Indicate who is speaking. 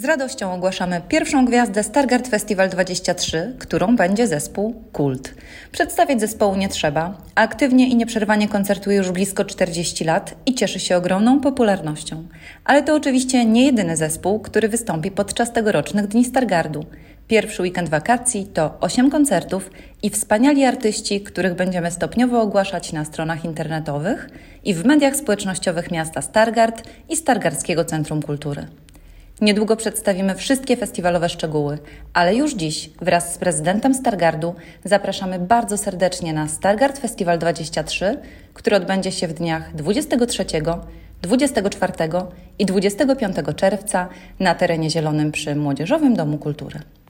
Speaker 1: Z radością ogłaszamy pierwszą gwiazdę Stargard Festival 23, którą będzie zespół Kult. Przedstawiać zespołu nie trzeba. Aktywnie i nieprzerwanie koncertuje już blisko 40 lat i cieszy się ogromną popularnością. Ale to oczywiście nie jedyny zespół, który wystąpi podczas tegorocznych Dni Stargardu. Pierwszy weekend wakacji to 8 koncertów i wspaniali artyści, których będziemy stopniowo ogłaszać na stronach internetowych i w mediach społecznościowych miasta Stargard i Stargardzkiego Centrum Kultury. Niedługo przedstawimy wszystkie festiwalowe szczegóły, ale już dziś wraz z prezydentem Stargardu zapraszamy bardzo serdecznie na Stargard Festival 23, który odbędzie się w dniach 23, 24 i 25 czerwca na terenie zielonym przy Młodzieżowym Domu Kultury.